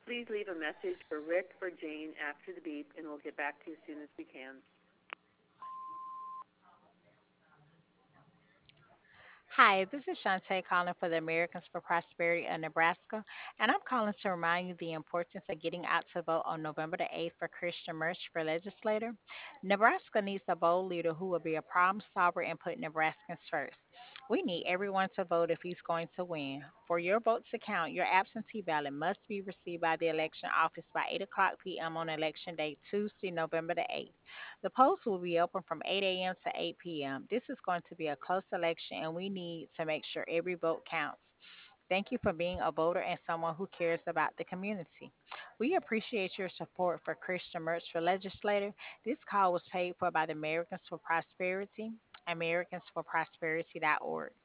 Please leave a message for Rick or Jane after the beep, and we'll get back to you as soon as we can. Hi, this is Shantae calling for the Americans for Prosperity of Nebraska, and I'm calling to remind you the importance of getting out to vote on November the 8th for Christian Murch for legislator. Nebraska needs a bold leader who will be a problem solver and put Nebraskans first. We need everyone to vote if he's going to win. For your vote to count, your absentee ballot must be received by the election office by 8 o'clock p.m. on election day, Tuesday, November the 8th. The polls will be open from 8 a.m. to 8 p.m. This is going to be a close election, and we need to make sure every vote counts. Thank you for being a voter and someone who cares about the community. We appreciate your support for Christian Merch for Legislator. This call was paid for by the Americans for Prosperity, AmericansForProsperity.org.